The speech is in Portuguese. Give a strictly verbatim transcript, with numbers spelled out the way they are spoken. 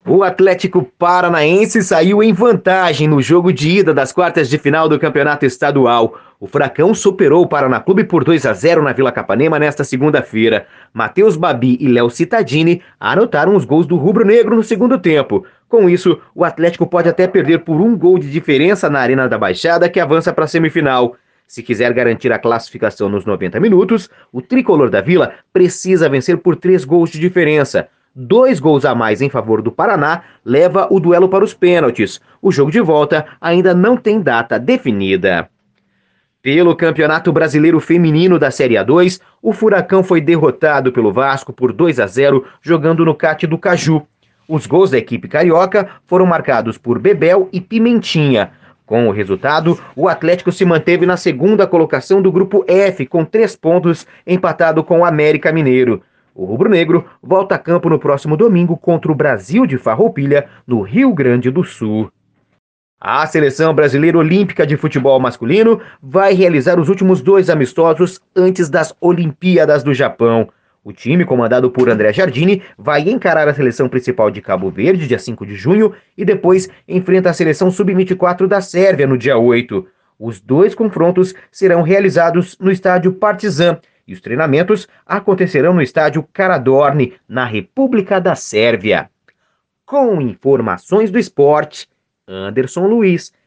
O Atlético Paranaense saiu em vantagem no jogo de ida das quartas de final do Campeonato Estadual. O Furacão superou o Paraná Clube por dois a zero na Vila Capanema nesta segunda-feira. Matheus Babi e Léo Cittadini anotaram os gols do rubro-negro no segundo tempo. Com isso, o Atlético pode até perder por um gol de diferença na Arena da Baixada, que avança para a semifinal. Se quiser garantir a classificação nos noventa minutos, o tricolor da Vila precisa vencer por três gols de diferença. Dois gols a mais em favor do Paraná leva o duelo para os pênaltis. O jogo de volta ainda não tem data definida. Pelo Campeonato Brasileiro Feminino da Série A dois, o Furacão foi derrotado pelo Vasco por dois a zero jogando no Cate do Caju. Os gols da equipe carioca foram marcados por Bebel e Pimentinha. Com o resultado, o Atlético se manteve na segunda colocação do grupo F com três pontos, empatado com o América Mineiro. O rubro-negro volta a campo no próximo domingo contra o Brasil de Farroupilha, no Rio Grande do Sul. A Seleção Brasileira Olímpica de Futebol Masculino vai realizar os últimos dois amistosos antes das Olimpíadas do Japão. O time, comandado por André Jardine, vai encarar a seleção principal de Cabo Verde, dia cinco de junho, e depois enfrenta a seleção sub vinte e quatro da Sérvia, no dia oito. Os dois confrontos serão realizados no estádio Partizan, e os treinamentos acontecerão no estádio Karađorđe, na República da Sérvia. Com informações do esporte, Anderson Luiz.